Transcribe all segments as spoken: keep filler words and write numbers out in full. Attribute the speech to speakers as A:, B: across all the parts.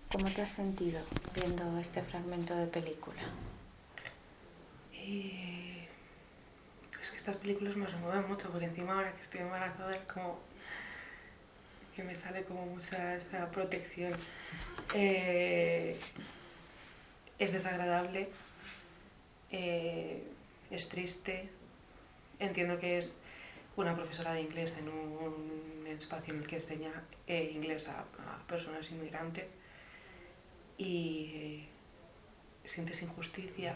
A: ¿Cómo te has sentido viendo este fragmento de película?
B: Y... es que estas películas me remueven mucho, porque encima ahora que estoy embarazada es como que me sale como mucha esa protección. Eh... Es desagradable, eh... es triste. Entiendo que es una profesora de inglés en un espacio en el que enseña eh, inglés a, a personas inmigrantes y eh, sientes injusticia.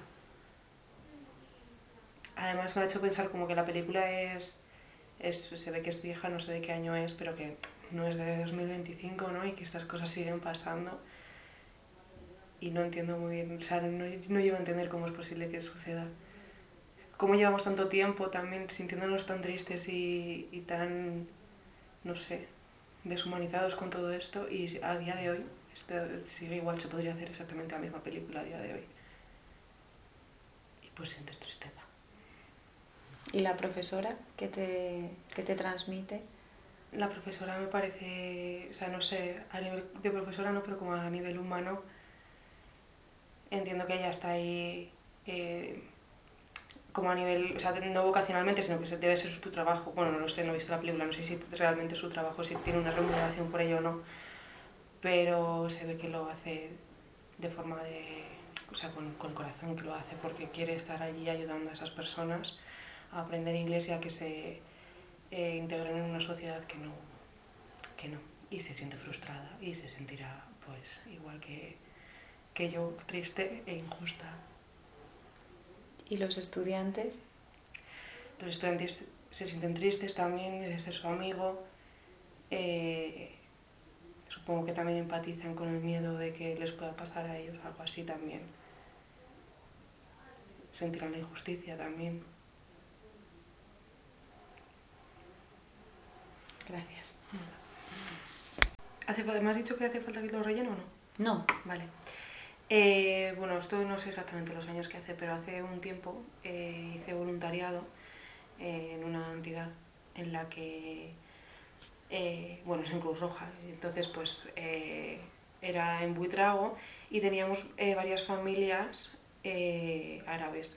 B: Además me ha hecho pensar como que la película es, es se ve que es vieja, no sé de qué año es, pero que no es de dos mil veinticinco, ¿no? Y que estas cosas siguen pasando y no entiendo muy bien, o sea, no, no llego a entender cómo es posible que suceda. Cómo llevamos tanto tiempo también sintiéndonos tan tristes y, y tan, no sé, deshumanizados con todo esto, y a día de hoy esto sigue igual, se podría hacer exactamente la misma película a día de hoy. Y pues sientes tristeza.
A: ¿Y la profesora qué te, qué te transmite?
B: La profesora me parece, o sea, no sé, a nivel de profesora no, pero como a nivel humano, entiendo que ella está ahí eh, como a nivel, o sea, no vocacionalmente, sino que debe ser su trabajo. Bueno, no lo sé, no he visto la película, no sé si realmente es su trabajo, si tiene una remuneración por ello o no, pero se ve que lo hace de forma de, o sea, con, con corazón, que lo hace porque quiere estar allí ayudando a esas personas a aprender inglés y a que se eh, integren en una sociedad que no, que no, y se siente frustrada y se sentirá pues igual que, que yo, triste e injusta.
A: ¿Y los estudiantes?
B: Los estudiantes se sienten tristes también, debe ser su amigo, eh, supongo que también empatizan con el miedo de que les pueda pasar a ellos algo así también. Sentirán la injusticia también.
A: Gracias.
B: ¿Hace, ¿Me has dicho que hace falta que lo relleno o no?
A: No.
B: Vale. Eh, bueno, esto no sé exactamente los años que hace, pero hace un tiempo eh, hice voluntariado eh, en una entidad en la que, eh, bueno, es en Cruz Roja, entonces pues eh, era en Buitrago y teníamos eh, varias familias eh, árabes.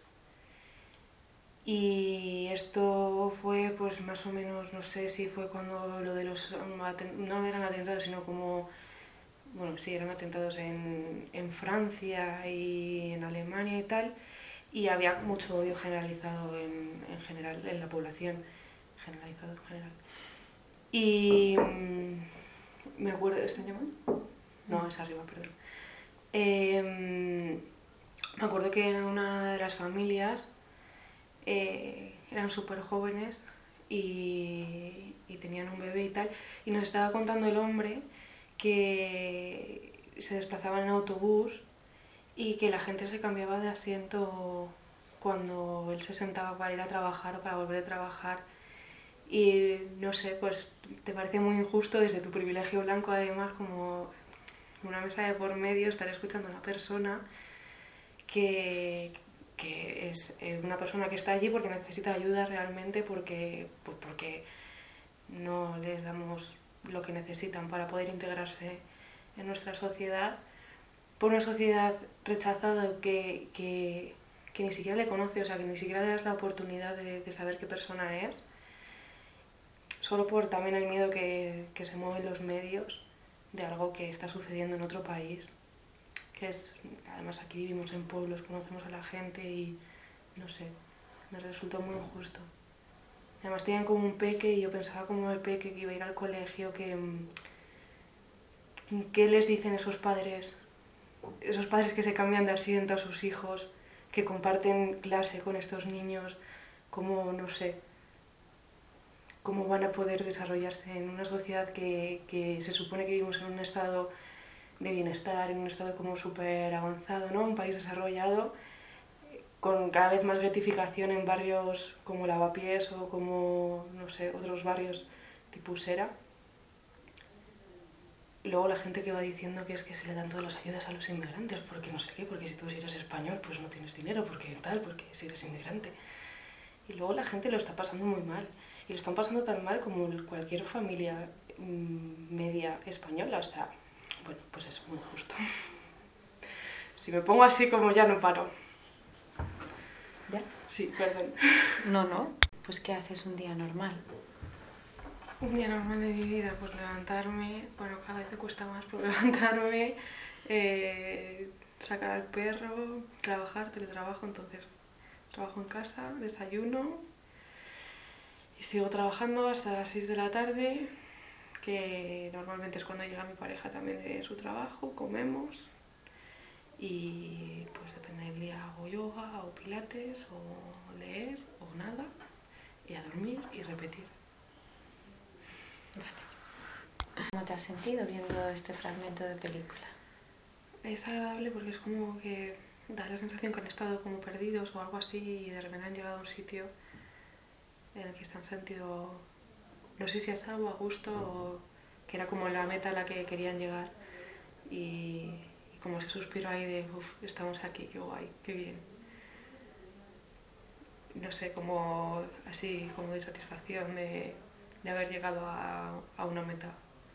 B: Y esto fue pues más o menos, no sé si fue cuando lo de los, no eran atentados, sino como, bueno, sí, eran atentados en, en Francia y en Alemania y tal, y había mucho odio generalizado en, en general, en la población, generalizado en general. Y mmm, me acuerdo, ¿está llamando? No, es arriba, perdón. Eh, me acuerdo que una de las familias eh, eran súper jóvenes y, y tenían un bebé y tal, y nos estaba contando el hombre que se desplazaban en autobús y que la gente se cambiaba de asiento cuando él se sentaba para ir a trabajar o para volver a trabajar. Y no sé, pues te parece muy injusto desde tu privilegio blanco, además, como una mesa de por medio, estar escuchando a una persona que, que es una persona que está allí porque necesita ayuda realmente, porque, pues porque no les damos lo que necesitan para poder integrarse en nuestra sociedad, por una sociedad rechazada que, que, que ni siquiera le conoce, o sea, que ni siquiera le das la oportunidad de, de saber qué persona es, solo por también el miedo que, que se mueven los medios de algo que está sucediendo en otro país, que es, además aquí vivimos en pueblos, conocemos a la gente y, no sé, me resultó muy injusto. Además tenían como un peque y yo pensaba como el peque que iba a ir al colegio, que ¿qué les dicen esos padres? Esos padres que se cambian de asiento a sus hijos, que comparten clase con estos niños, cómo, no sé, cómo van a poder desarrollarse en una sociedad que, que se supone que vivimos en un estado de bienestar, en un estado como súper avanzado, ¿no? Un país desarrollado, con cada vez más gratificación en barrios como Lavapiés o como, no sé, otros barrios tipo Usera. Luego la gente que va diciendo que es que se le dan todas las ayudas a los inmigrantes, porque no sé qué, porque si tú eres español pues no tienes dinero, porque tal, porque si eres inmigrante. Y luego la gente lo está pasando muy mal, y lo están pasando tan mal como cualquier familia mmm, media española, o sea, Bueno, pues es muy justo. Si me pongo así como ya no paro.
A: ¿Ya?
B: Sí, perdón.
A: No, no. Pues ¿qué haces un día normal?
B: Un día normal de mi vida, pues levantarme, bueno, cada vez me cuesta más, pues levantarme, eh, sacar al perro, trabajar, teletrabajo, entonces trabajo en casa, desayuno y sigo trabajando hasta las seis de la tarde, que normalmente es cuando llega mi pareja también de su trabajo, comemos y pues depende del día hago yoga o pilates o leer o nada y a dormir y repetir.
A: ¿Cómo te has sentido viendo este fragmento de película?
B: Es agradable porque es como que da la sensación que han estado como perdidos o algo así y de repente han llegado a un sitio en el que se han sentido, no sé si a salvo, a gusto o que era como la meta a la que querían llegar y, y como ese suspiro ahí de uff, estamos aquí, qué guay, qué bien. No sé, como así como de satisfacción de, de haber llegado a, a una meta.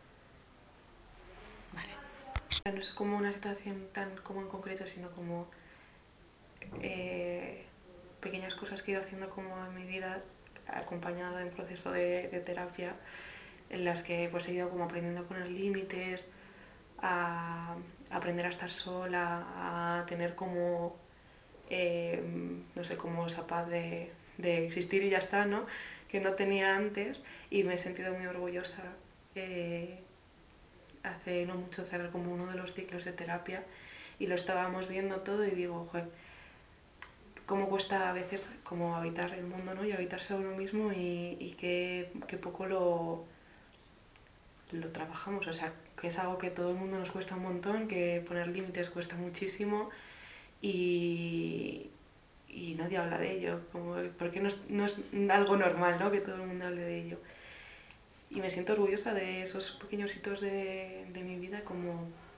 B: Vale. No es como una situación tan como en concreto, sino como eh, pequeñas cosas que he ido haciendo como en mi vida, acompañada en proceso de, de terapia, en las que pues, he ido como aprendiendo a poner límites, a, a aprender a estar sola, a tener como, eh, no sé, como esa paz de, de existir y ya está, ¿no? Que no tenía antes y me he sentido muy orgullosa. Eh, hace no mucho cerrar como uno de los ciclos de terapia y lo estábamos viendo todo y digo, joder, cómo cuesta a veces como habitar el mundo, ¿no? Y habitarse a uno mismo y, y que, que poco lo, lo trabajamos, o sea, que es algo que todo el mundo nos cuesta un montón, que poner límites cuesta muchísimo y, y nadie habla de ello, como, porque no es, no es algo normal, ¿no? Que todo el mundo hable de ello. Y me siento orgullosa de esos pequeños hitos de, de mi vida como